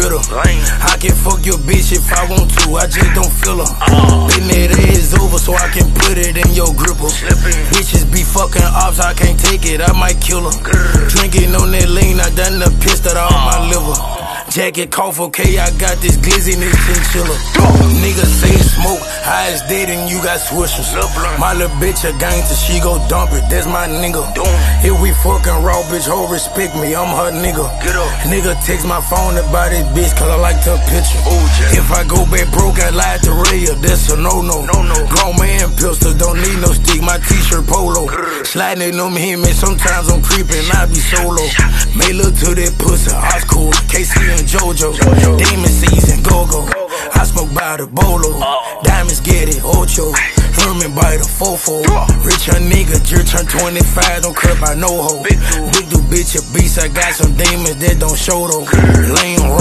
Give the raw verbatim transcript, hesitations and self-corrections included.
bitter. I can fuck your bitch if I want to, I just don't feel her. Then that ass over so I can put it in your gripper. Bitches be fucking ops, I can't take it, I might kill her. Drinking on that lean, I done the piss that all my liver. Jacket cough, okay, I got this glizzy in this chinchilla. Niggas say smoke, high as dead and you got swishers. My little bitch a gangster, she go dump it, that's my nigga. If we fucking raw, bitch, ho, respect me, I'm her nigga. Nigga text my phone about this bitch, cause I like to picture. If I go back broke, I lied to Raya, that's a no-no. Grown man pistols, don't need no stick, my t-shirt polo. Sliding on him and sometimes I'm creeping, I be solo. May look to that pussy, ice cool, K C and Jojo. Demon season, go-go. I smoke by the bolo. Diamonds get it, ocho. Herman by the fofo. Rich a nigga, jerk turn twenty-five, don't crap, I know ho. Big do bitch a beast, I got some demons that don't show though. Lame